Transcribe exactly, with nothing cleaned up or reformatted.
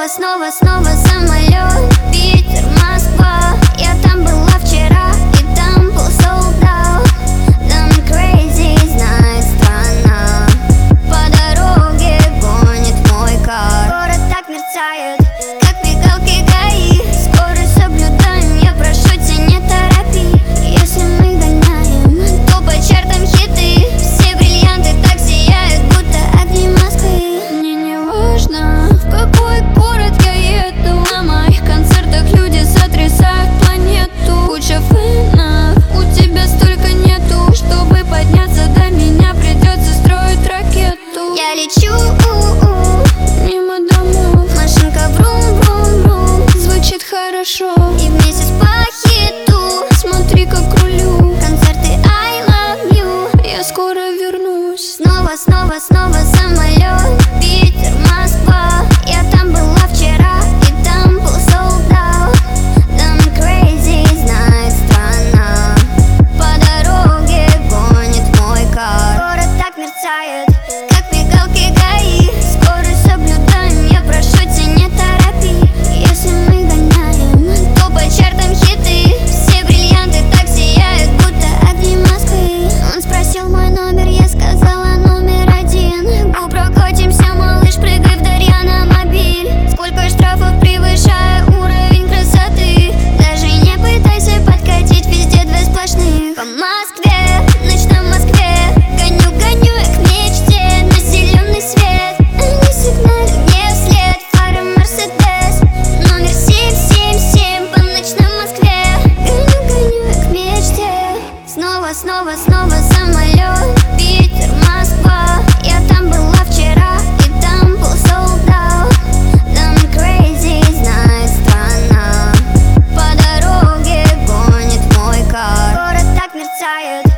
снова, снова самолет. Питер, Москва. Я там была вчера, и там был sold out. Там crazy, знает страна. По дороге гонит мой кар. Город так мерцает, как мигалки ГАИ. Скорость соблюдаем, я прошу тебя, не торопи. Если мы гоняем, то по чартам хиты. Все бриллианты так сияют, будто огни Москвы. Мне не важно, в какой город я еду. На моих концертах люди сотрясают планету. Куча фэнов, у тебя столько нету. Чтобы подняться до меня, придется строить ракету. Я лечу мимо домов, машинка врум-врум-врум, звучит хорошо. И вместе с пахиту, смотри, как рулю. Концерты I love you, я скоро вернусь. Снова, снова, снова самолет. Питер, Москва. Я там была вчера, и там был sold out. Там crazy, знает страна. По дороге гонит мой кар. Город так мерцает, как мигалки ГАИ. Скорость соблюдаем, я прошу тебя, не торопи. Если мы гоняем, то по чартам хиты. Все бриллианты так сияют, будто огни Москвы. Он спросил мой номер, я сказала номер один. Го, прокатимся, малыш, прыгай в Дарья на мобиль. Сколько штрафов, превышая уровень красоты. Даже не пытайся подкатить, везде две сплошных. По Москве, ночь на Москве. Гоню, гоню я к мечте на зеленый свет. Они сигналят мне вслед, фары Мерседес. Номер семь семь семь по ночной Москве. Гоню, гоню я к мечте. Снова, снова, снова самолет. Питер, Москва. Я там была вчера, и там был sold out. Там crazy, знает страна. По дороге гонит мой кар. Город так мерцает,